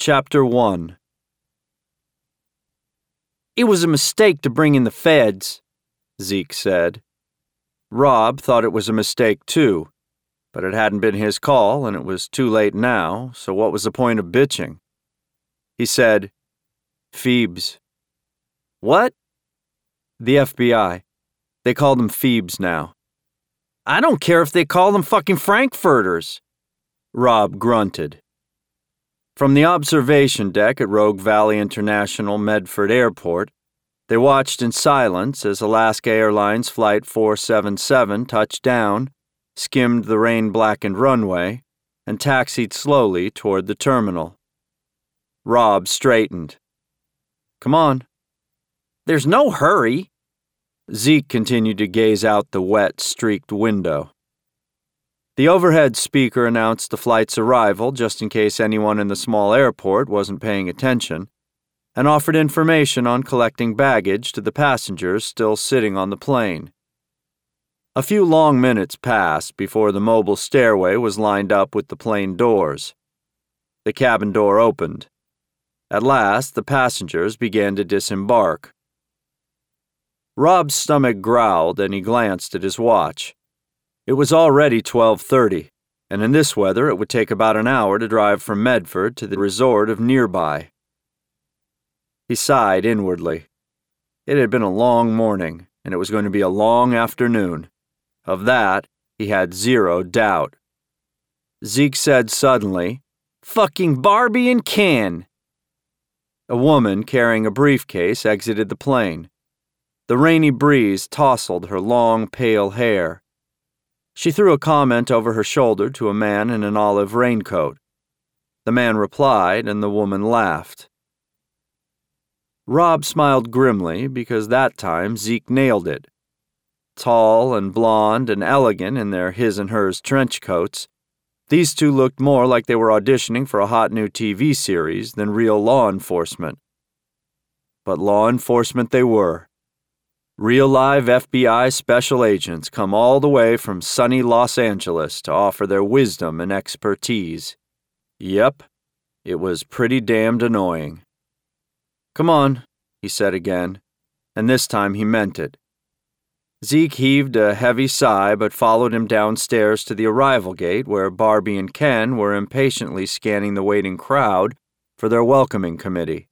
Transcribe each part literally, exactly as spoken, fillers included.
Chapter one. "It was a mistake to bring in the feds," Zeke said. Rob thought it was a mistake too, but it hadn't been his call and it was too late now, so what was the point of bitching? He said, "Phoebes." "What?" "The F B I. They call them Phoebes now." "I don't care if they call them fucking Frankfurters." Rob grunted. From the observation deck at Rogue Valley International Medford Airport, they watched in silence as Alaska Airlines Flight four seven seven touched down, skimmed the rain-blackened runway, and taxied slowly toward the terminal. Rob straightened. "Come on." "There's no hurry." Zeke continued to gaze out the wet, streaked window. The overhead speaker announced the flight's arrival just in case anyone in the small airport wasn't paying attention, and offered information on collecting baggage to the passengers still sitting on the plane. A few long minutes passed before the mobile stairway was lined up with the plane doors. The cabin door opened. At last, the passengers began to disembark. Rob's stomach growled and he glanced at his watch. It was already twelve thirty, and in this weather it would take about an hour to drive from Medford to the resort of Nearby. He sighed inwardly. It had been a long morning, and it was going to be a long afternoon. Of that, he had zero doubt. Zeke said suddenly, "Fucking Barbie and Ken!" A woman carrying a briefcase exited the plane. The rainy breeze tousled her long, pale hair. She threw a comment over her shoulder to a man in an olive raincoat. The man replied, and the woman laughed. Rob smiled grimly because that time Zeke nailed it. Tall and blonde and elegant in their his and hers trench coats, these two looked more like they were auditioning for a hot new T V series than real law enforcement. But law enforcement they were. Real live F B I special agents come all the way from sunny Los Angeles to offer their wisdom and expertise. Yep, it was pretty damned annoying. "Come on," he said again, and this time he meant it. Zeke heaved a heavy sigh but followed him downstairs to the arrival gate where Barbie and Ken were impatiently scanning the waiting crowd for their welcoming committee.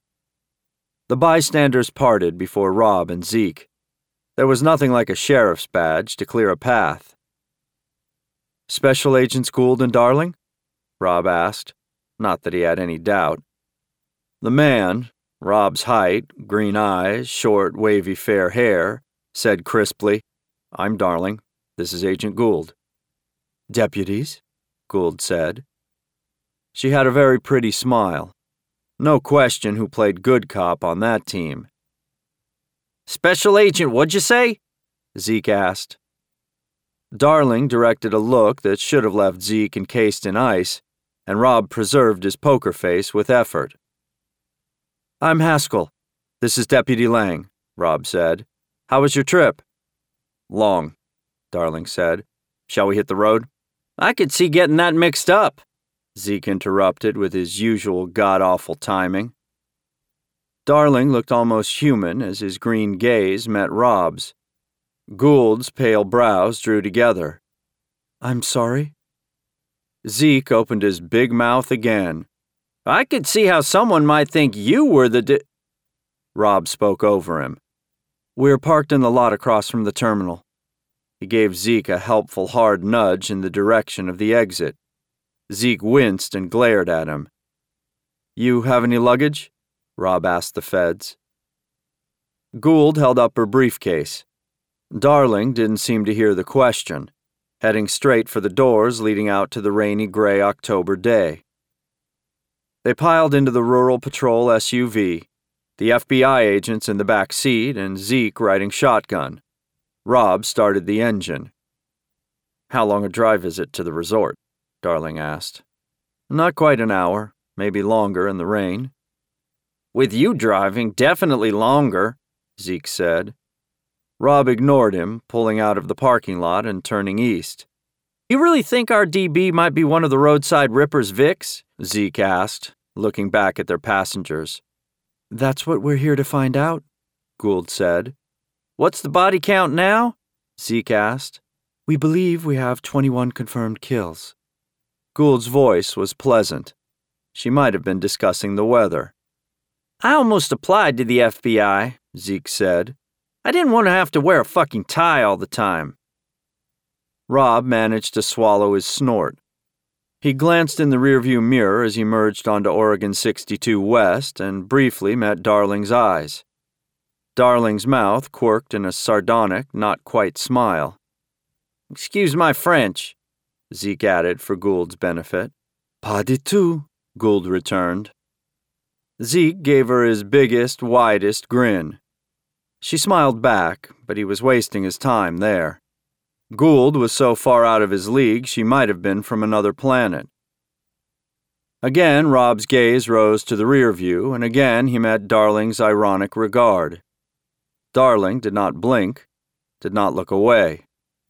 The bystanders parted before Rob and Zeke. There was nothing like a sheriff's badge to clear a path. "Special Agents Gould and Darling?" Rob asked, not that he had any doubt. The man, Rob's height, green eyes, short, wavy fair hair, said crisply, "I'm Darling. This is Agent Gould." "Deputies?" Gould said. She had a very pretty smile. No question who played good cop on that team. "Special Agent, what'd you say?" Zeke asked. Darling directed a look that should have left Zeke encased in ice, and Rob preserved his poker face with effort. "I'm Haskell. This is Deputy Lang," Rob said. "How was your trip?" "Long," Darling said. "Shall we hit the road?" "I could see getting that mixed up," Zeke interrupted with his usual god-awful timing. Darling looked almost human as his green gaze met Rob's. Gould's pale brows drew together. "I'm sorry?" Zeke opened his big mouth again. "I could see how someone might think you were the di-" Rob spoke over him. "We're parked in the lot across from the terminal." He gave Zeke a helpful hard nudge in the direction of the exit. Zeke winced and glared at him. "You have any luggage?" Rob asked the feds. Gould held up her briefcase. Darling didn't seem to hear the question, heading straight for the doors leading out to the rainy gray October day. They piled into the Rural Patrol S U V, the F B I agents in the back seat and Zeke riding shotgun. Rob started the engine. "How long a drive is it to the resort?" Darling asked. "Not quite an hour, maybe longer in the rain." "With you driving, definitely longer," Zeke said. Rob ignored him, pulling out of the parking lot and turning east. "You really think our D B might be one of the roadside rippers Vicks?" Zeke asked, looking back at their passengers. "That's what we're here to find out," Gould said. "What's the body count now?" Zeke asked. "We believe we have twenty-one confirmed kills." Gould's voice was pleasant. She might have been discussing the weather. "I almost applied to the F B I," Zeke said. "I didn't want to have to wear a fucking tie all the time." Rob managed to swallow his snort. He glanced in the rearview mirror as he merged onto Oregon sixty-two West and briefly met Darling's eyes. Darling's mouth quirked in a sardonic, not quite smile. "Excuse my French," Zeke added for Gould's benefit. "Pas du tout," Gould returned. Zeke gave her his biggest, widest grin. She smiled back, but he was wasting his time there. Gould was so far out of his league she might have been from another planet. Again, Rob's gaze rose to the rear view, and again he met Darling's ironic regard. Darling did not blink, did not look away.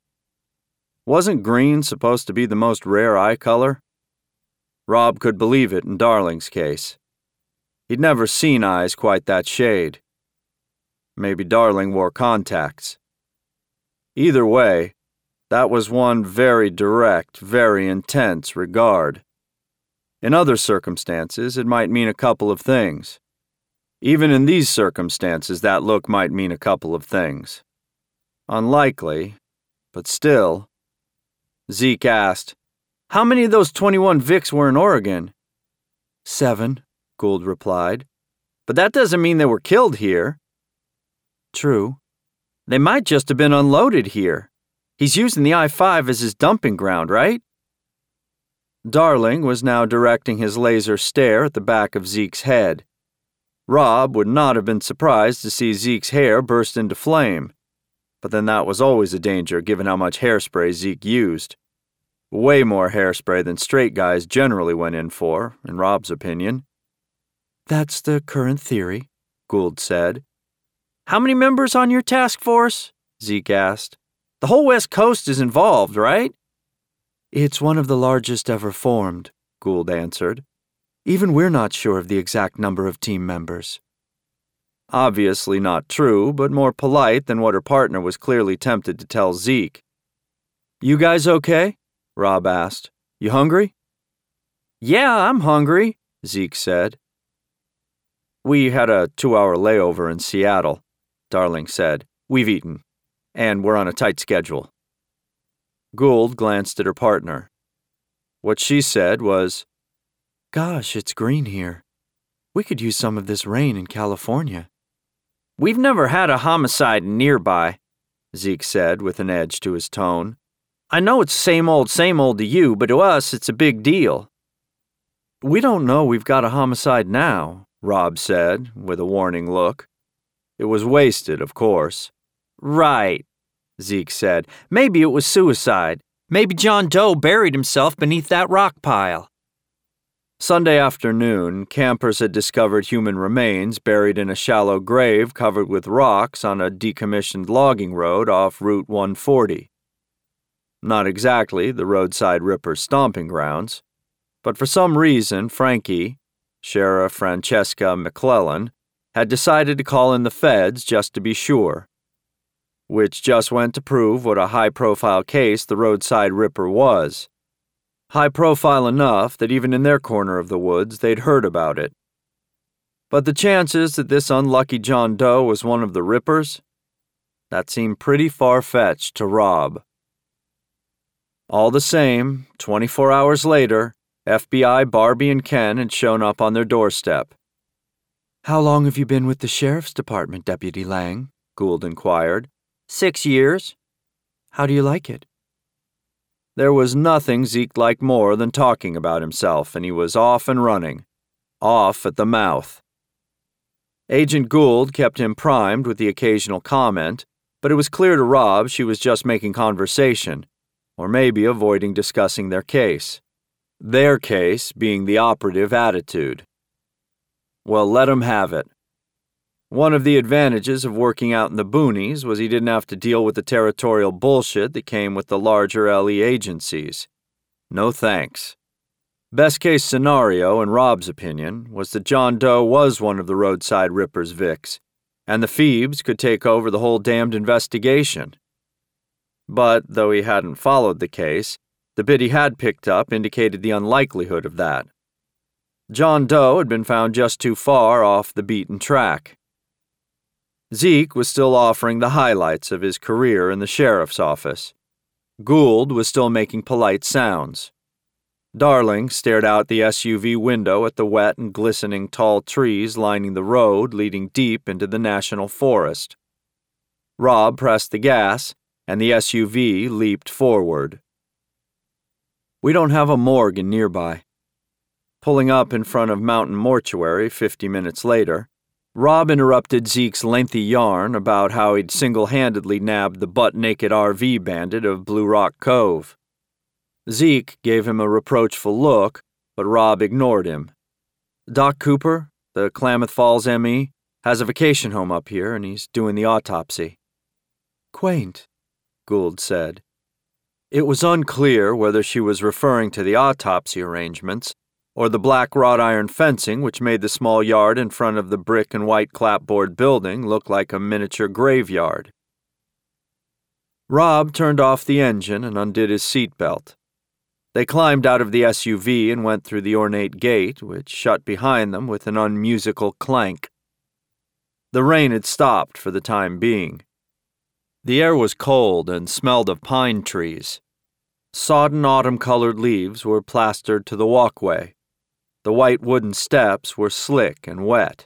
Wasn't green supposed to be the most rare eye color? Rob could believe it in Darling's case. He'd never seen eyes quite that shade. Maybe Darling wore contacts. Either way, that was one very direct, very intense regard. In other circumstances, it might mean a couple of things. Even in these circumstances, that look might mean a couple of things. Unlikely, but still. Zeke asked, "How many of those twenty-one Vics were in Oregon?" "Seven," Gould replied. "But that doesn't mean they were killed here." "True. They might just have been unloaded here. He's using the I five as his dumping ground, right?" Darling was now directing his laser stare at the back of Zeke's head. Rob would not have been surprised to see Zeke's hair burst into flame. But then that was always a danger given how much hairspray Zeke used. Way more hairspray than straight guys generally went in for, in Rob's opinion. "That's the current theory," Gould said. "How many members on your task force?" Zeke asked. "The whole West Coast is involved, right?" "It's one of the largest ever formed," Gould answered. "Even we're not sure of the exact number of team members." Obviously not true, but more polite than what her partner was clearly tempted to tell Zeke. "You guys okay?" Rob asked. "You hungry?" "Yeah, I'm hungry," Zeke said. "We had a two-hour layover in Seattle," Darling said. "We've eaten, and we're on a tight schedule." Gould glanced at her partner. What she said was, "Gosh, it's green here. We could use some of this rain in California." "We've never had a homicide nearby," Zeke said with an edge to his tone. "I know it's same old, same old to you, but to us it's a big deal." "We don't know we've got a homicide now," Rob said, with a warning look. It was wasted, of course. "Right," Zeke said. "Maybe it was suicide. Maybe John Doe buried himself beneath that rock pile." Sunday afternoon, campers had discovered human remains buried in a shallow grave covered with rocks on a decommissioned logging road off Route one forty. Not exactly the roadside Ripper's stomping grounds, but for some reason Frankie, Sheriff Francesca McClellan, had decided to call in the feds just to be sure. Which just went to prove what a high-profile case the roadside Ripper was. High-profile enough that even in their corner of the woods they'd heard about it. But the chances that this unlucky John Doe was one of the Rippers? That seemed pretty far-fetched to Rob. All the same, twenty-four hours later, F B I Barbie and Ken had shown up on their doorstep. "How long have you been with the Sheriff's Department, Deputy Lang?" Gould inquired. Six years." "How do you like it?" There was nothing Zeke liked more than talking about himself, and he was off and running. Off at the mouth. Agent Gould kept him primed with the occasional comment, but it was clear to Rob she was just making conversation, or maybe avoiding discussing their case. Their case being the operative attitude. Well, let him have it. One of the advantages of working out in the boonies was he didn't have to deal with the territorial bullshit that came with the larger L E agencies. No thanks. Best case scenario, in Rob's opinion, was that John Doe was one of the roadside rippers Vicks, and the Phoebes could take over the whole damned investigation. But, though he hadn't followed the case, the bit he had picked up indicated the unlikelihood of that. John Doe had been found just too far off the beaten track. Zeke was still offering the highlights of his career in the sheriff's office. Gould was still making polite sounds. Darling stared out the S U V window at the wet and glistening tall trees lining the road leading deep into the national forest. Rob pressed the gas, and the S U V leaped forward. We don't have a morgue in nearby. Pulling up in front of Mountain Mortuary fifty minutes later, Rob interrupted Zeke's lengthy yarn about how he'd single-handedly nabbed the butt-naked R V bandit of Blue Rock Cove. Zeke gave him a reproachful look, but Rob ignored him. Doc Cooper, the Klamath Falls M E, has a vacation home up here, and he's doing the autopsy. Quaint, Gould said. It was unclear whether she was referring to the autopsy arrangements or the black wrought iron fencing which made the small yard in front of the brick and white clapboard building look like a miniature graveyard. Rob turned off the engine and undid his seatbelt. They climbed out of the S U V and went through the ornate gate, which shut behind them with an unmusical clank. The rain had stopped for the time being. The air was cold and smelled of pine trees. Sodden autumn-colored leaves were plastered to the walkway. The white wooden steps were slick and wet.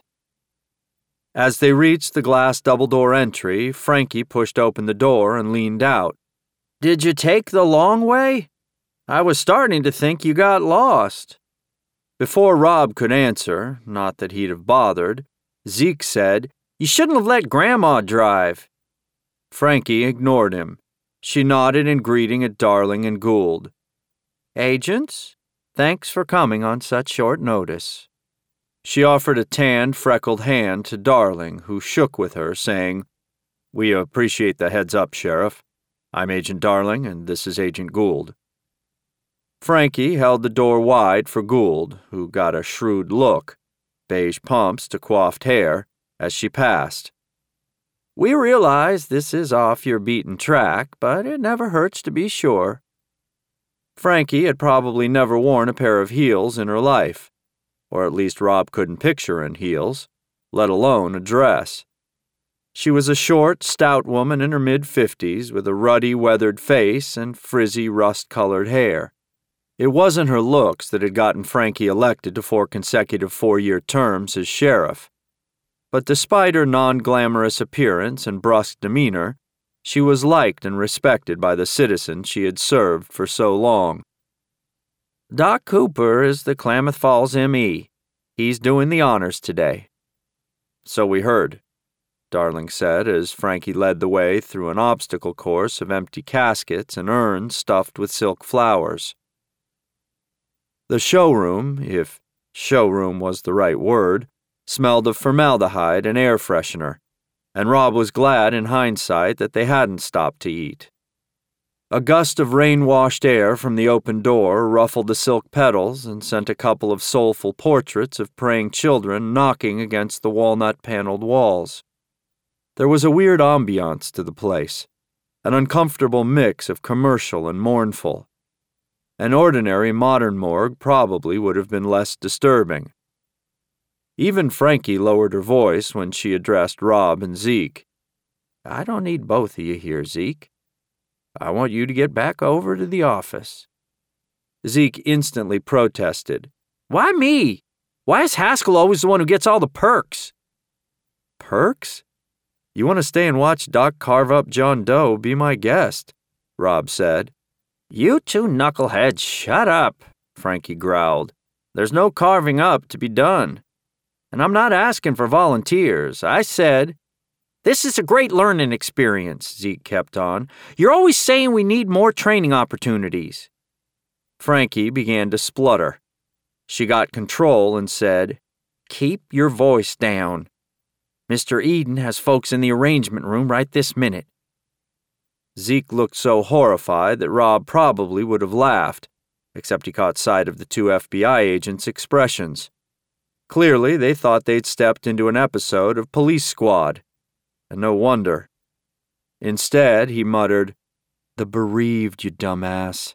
As they reached the glass double-door entry, Frankie pushed open the door and leaned out. Did you take the long way? I was starting to think you got lost. Before Rob could answer, not that he'd have bothered, Zeke said, You shouldn't have let Grandma drive. Frankie ignored him. She nodded in greeting at Darling and Gould. Agents, thanks for coming on such short notice. She offered a tanned, freckled hand to Darling, who shook with her, saying, We appreciate the heads up, Sheriff. I'm Agent Darling, and this is Agent Gould. Frankie held the door wide for Gould, who got a shrewd look, beige pumps to coiffed hair, as she passed. We realize this is off your beaten track, but it never hurts to be sure. Frankie had probably never worn a pair of heels in her life, or at least Rob couldn't picture her in heels, let alone a dress. She was a short, stout woman in her mid-fifties with a ruddy, weathered face and frizzy, rust-colored hair. It wasn't her looks that had gotten Frankie elected to four consecutive four-year terms as sheriff. But despite her non-glamorous appearance and brusque demeanor, she was liked and respected by the citizens she had served for so long. Doc Cooper is the Klamath Falls M E. He's doing the honors today. So we heard, Darling said as Frankie led the way through an obstacle course of empty caskets and urns stuffed with silk flowers. The showroom, if showroom was the right word, smelled of formaldehyde and air freshener, and Rob was glad in hindsight that they hadn't stopped to eat. A gust of rain-washed air from the open door ruffled the silk petals and sent a couple of soulful portraits of praying children knocking against the walnut-paneled walls. There was a weird ambiance to the place, an uncomfortable mix of commercial and mournful. An ordinary modern morgue probably would have been less disturbing. Even Frankie lowered her voice when she addressed Rob and Zeke. I don't need both of you here, Zeke. I want you to get back over to the office. Zeke instantly protested. Why me? Why is Haskell always the one who gets all the perks? Perks? You want to stay and watch Doc carve up John Doe, be my guest, Rob said. You two knuckleheads, shut up, Frankie growled. There's no carving up to be done. And I'm not asking for volunteers. I said, This is a great learning experience, Zeke kept on. You're always saying we need more training opportunities. Frankie began to splutter. She got control and said, Keep your voice down. Mister Eden has folks in the arrangement room right this minute. Zeke looked so horrified that Rob probably would have laughed, except he caught sight of the two F B I agents' expressions. Clearly, they thought they'd stepped into an episode of Police Squad, and no wonder. Instead, he muttered, "The bereaved, you dumbass."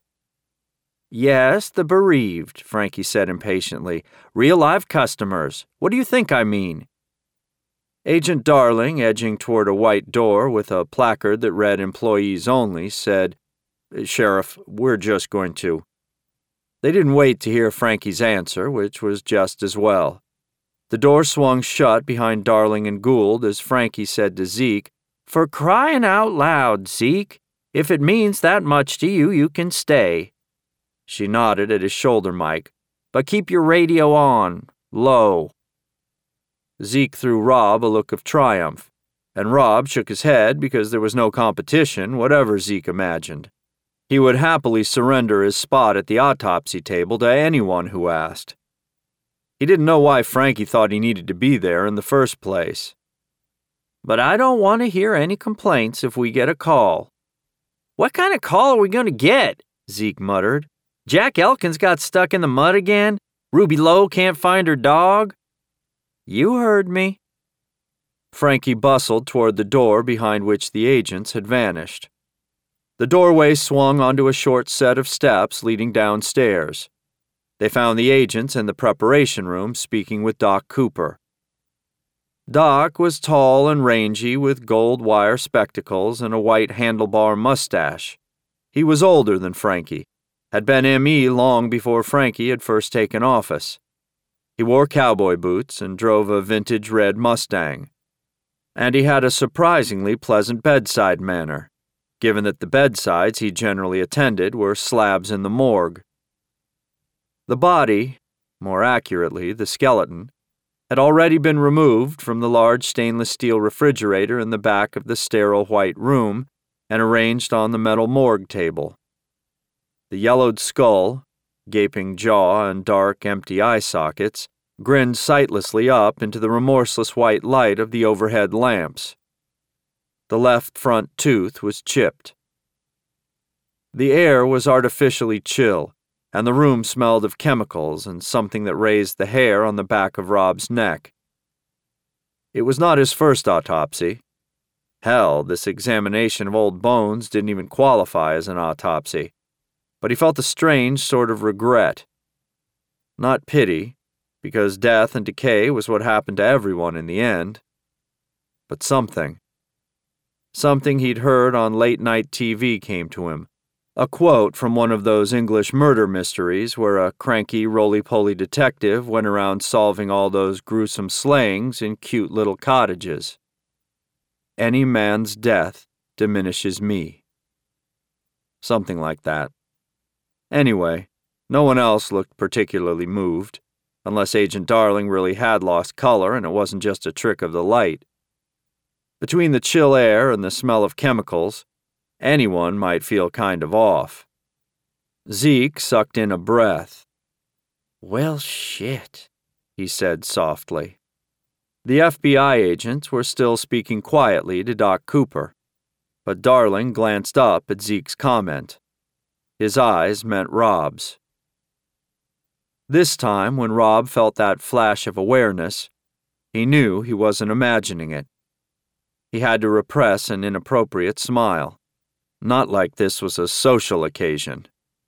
"Yes, the bereaved," Frankie said impatiently. "Real live customers. What do you think I mean?" Agent Darling, edging toward a white door with a placard that read Employees Only, said, "Sheriff, we're just going to." They didn't wait to hear Frankie's answer, which was just as well. The door swung shut behind Darling and Gould as Frankie said to Zeke, "For crying out loud, Zeke. If it means that much to you, you can stay." She nodded at his shoulder mic. "But keep your radio on, low." Zeke threw Rob a look of triumph, and Rob shook his head because there was no competition, whatever Zeke imagined. He would happily surrender his spot at the autopsy table to anyone who asked. He didn't know why Frankie thought he needed to be there in the first place. "But I don't want to hear any complaints if we get a call." "What kind of call are we going to get?" Zeke muttered. "Jack Elkins got stuck in the mud again? Ruby Lowe can't find her dog?" "You heard me." Frankie bustled toward the door behind which the agents had vanished. The doorway swung onto a short set of steps leading downstairs. They found the agents in the preparation room speaking with Doc Cooper. Doc was tall and rangy with gold wire spectacles and a white handlebar mustache. He was older than Frankie, had been M E long before Frankie had first taken office. He wore cowboy boots and drove a vintage red Mustang. And he had a surprisingly pleasant bedside manner, given that the bedsides he generally attended were slabs in the morgue. The body, more accurately the skeleton, had already been removed from the large stainless steel refrigerator in the back of the sterile white room and arranged on the metal morgue table. The yellowed skull, gaping jaw and dark, empty eye sockets, grinned sightlessly up into the remorseless white light of the overhead lamps. The left front tooth was chipped. The air was artificially chill, and the room smelled of chemicals and something that raised the hair on the back of Rob's neck. It was not his first autopsy. Hell, this examination of old bones didn't even qualify as an autopsy. But he felt a strange sort of regret. Not pity, because death and decay was what happened to everyone in the end. But something. Something he'd heard on late-night T V came to him. A quote from one of those English murder mysteries where a cranky, roly-poly detective went around solving all those gruesome slayings in cute little cottages. "Any man's death diminishes me." Something like that. Anyway, no one else looked particularly moved, unless Agent Darling really had lost color and it wasn't just a trick of the light. Between the chill air and the smell of chemicals, anyone might feel kind of off. Zeke sucked in a breath. "Well, shit," he said softly. The F B I agents were still speaking quietly to Doc Cooper, but Darling glanced up at Zeke's comment. His eyes met Rob's. This time, when Rob felt that flash of awareness, he knew he wasn't imagining it. He had to repress an inappropriate smile. Not like this was a social occasion.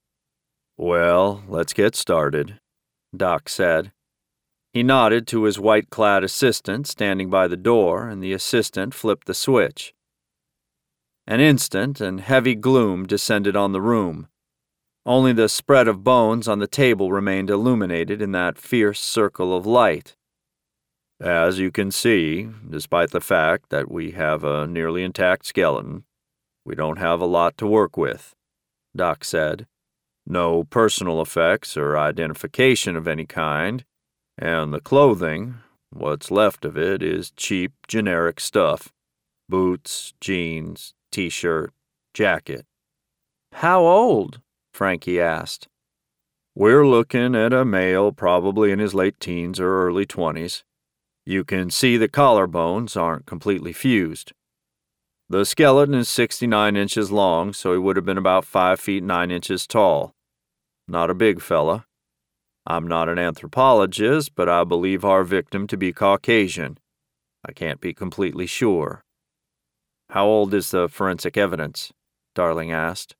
"Well, let's get started," Doc said. He nodded to his white-clad assistant standing by the door, and the assistant flipped the switch. An instant, and heavy gloom descended on the room. Only the spread of bones on the table remained illuminated in that fierce circle of light. "As you can see, despite the fact that we have a nearly intact skeleton, we don't have a lot to work with," Doc said. "No personal effects or identification of any kind, and the clothing, what's left of it, is cheap, generic stuff. Boots, jeans, t-shirt, jacket." "How old?" Frankie asked. "We're looking at a male probably in his late teens or early twenties. You can see the collarbones aren't completely fused. The skeleton is sixty-nine inches long, so he would have been about five feet nine inches tall. not a big fella. I'm not an anthropologist, but I believe our victim to be Caucasian. I can't be completely sure." "How old is the forensic evidence?" Darling asked.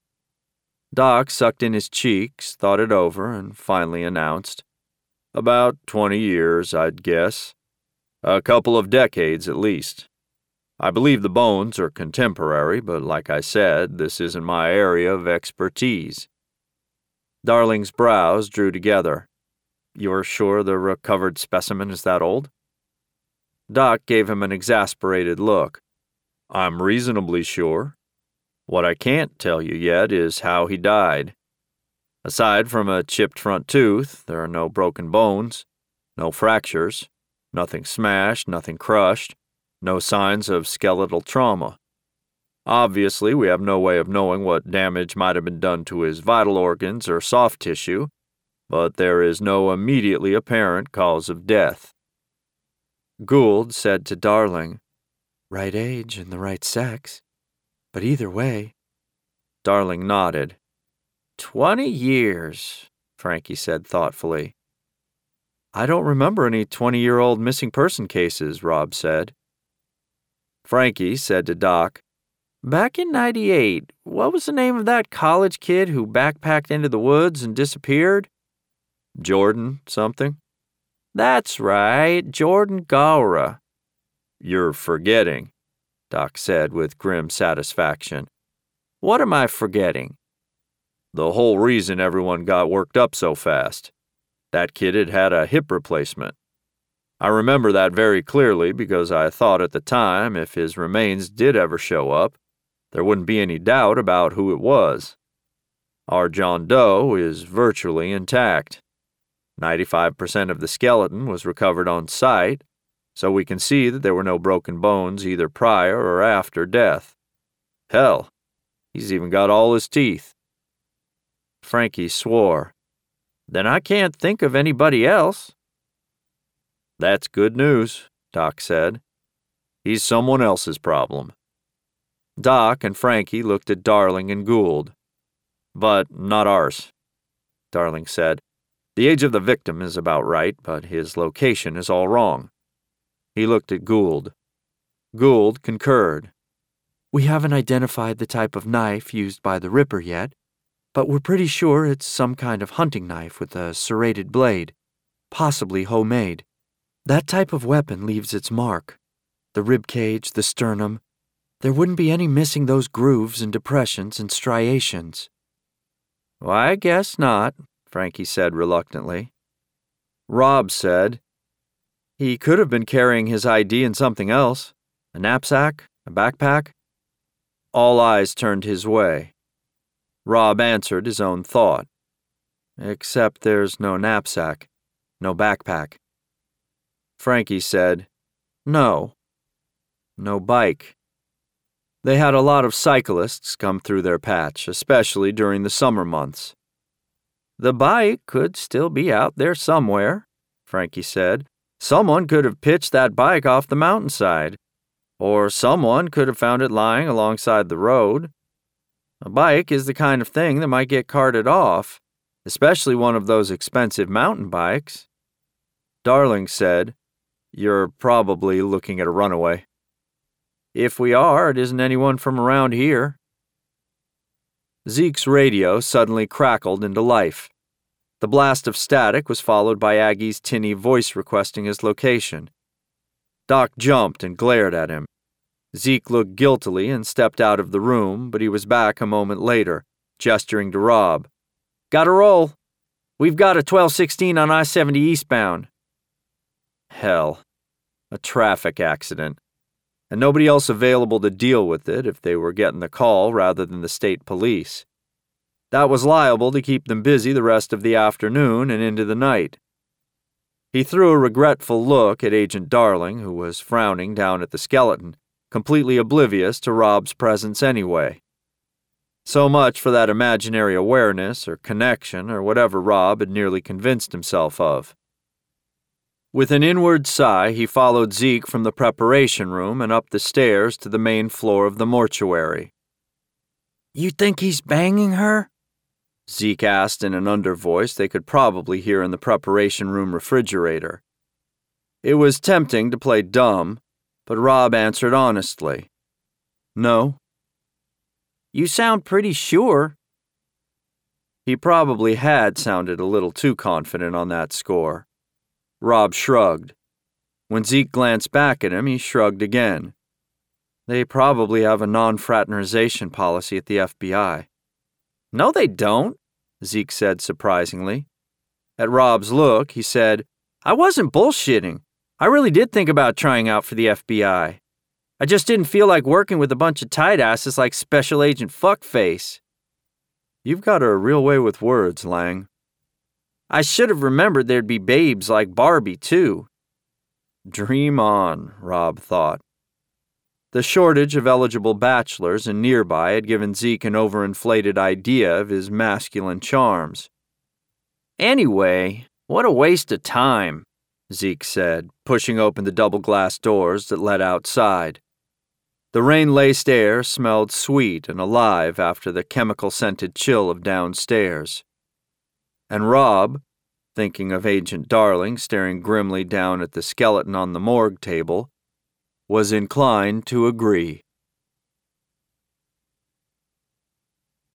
Doc sucked in his cheeks, thought it over, and finally announced, "About twenty years, I'd guess. A couple of decades at least. I believe the bones are contemporary, but like I said, this isn't my area of expertise." Darling's brows drew together. "You're sure the recovered specimen is that old?" Doc gave him an exasperated look. "I'm reasonably sure. What I can't tell you yet is how he died. Aside from a chipped front tooth, there are no broken bones, no fractures, nothing smashed, nothing crushed, no signs of skeletal trauma. Obviously, we have no way of knowing what damage might have been done to his vital organs or soft tissue, but there is no immediately apparent cause of death." Gould said to Darling, "Right age and the right sex. But either way." Darling nodded. Twenty years, Frankie said thoughtfully. "I don't remember any twenty-year-old missing person cases," Rob said. Frankie said to Doc, "Back in ninety-eight, what was the name of that college kid who backpacked into the woods and disappeared?" "Jordan something?" "That's right, Jordan Gowra." "You're forgetting," Doc said with grim satisfaction. "What am I forgetting?" "The whole reason everyone got worked up so fast. That kid had had a hip replacement. I remember that very clearly because I thought at the time if his remains did ever show up, there wouldn't be any doubt about who it was. Our John Doe is virtually intact. ninety-five percent of the skeleton was recovered on site, so we can see that there were no broken bones either prior or after death. Hell, he's even got all his teeth." Frankie swore. "Then I can't think of anybody else." "That's good news," Doc said. "He's someone else's problem." Doc and Frankie looked at Darling and Gould. "But not ours," Darling said. "The age of the victim is about right, but his location is all wrong." He looked at Gould. Gould concurred. "We haven't identified the type of knife used by the Ripper yet, but we're pretty sure it's some kind of hunting knife with a serrated blade, possibly homemade. That type of weapon leaves its mark. The rib cage, the sternum. There wouldn't be any missing those grooves and depressions and striations." "Why, I guess not," Frankie said reluctantly. Rob said, "He could have been carrying his I D in something else. A knapsack? A backpack?" All eyes turned his way. Rob answered his own thought. "Except there's no knapsack, no backpack." Frankie said, "No. No bike." They had a lot of cyclists come through their patch, especially during the summer months. "The bike could still be out there somewhere," Frankie said. "Someone could have pitched that bike off the mountainside. Or someone could have found it lying alongside the road. A bike is the kind of thing that might get carted off, especially one of those expensive mountain bikes." Darling said, "You're probably looking at a runaway." "If we are, it isn't anyone from around here." Zeke's radio suddenly crackled into life. The blast of static was followed by Aggie's tinny voice requesting his location. Doc jumped and glared at him. Zeke looked guiltily and stepped out of the room, but he was back a moment later, gesturing to Rob. "Gotta roll. We've got a twelve sixteen on I seventy eastbound." Hell. A traffic accident. And nobody else available to deal with it if they were getting the call rather than the state police. That was liable to keep them busy the rest of the afternoon and into the night. He threw a regretful look at Agent Darling, who was frowning down at the skeleton, completely oblivious to Rob's presence anyway. So much for that imaginary awareness or connection or whatever Rob had nearly convinced himself of. With an inward sigh, he followed Zeke from the preparation room and up the stairs to the main floor of the mortuary. "You think he's banging her?" Zeke asked in an undervoice they could probably hear in the preparation room refrigerator. It was tempting to play dumb, but Rob answered honestly. No. You sound pretty sure. He probably had sounded a little too confident on that score. Rob shrugged. When Zeke glanced back at him, he shrugged again. They probably have a non-fraternization policy at the F B I. No, they don't, Zeke said surprisingly. At Rob's look, he said, I wasn't bullshitting. I really did think about trying out for the F B I. I just didn't feel like working with a bunch of tight asses like Special Agent Fuckface. You've got a real way with words, Lang. I should have remembered there'd be babes like Barbie, too. Dream on, Rob thought. The shortage of eligible bachelors in Nearby had given Zeke an overinflated idea of his masculine charms. Anyway, what a waste of time, Zeke said, pushing open the double-glass doors that led outside. The rain-laced air smelled sweet and alive after the chemical-scented chill of downstairs. And Rob, thinking of Agent Darling staring grimly down at the skeleton on the morgue table, was inclined to agree.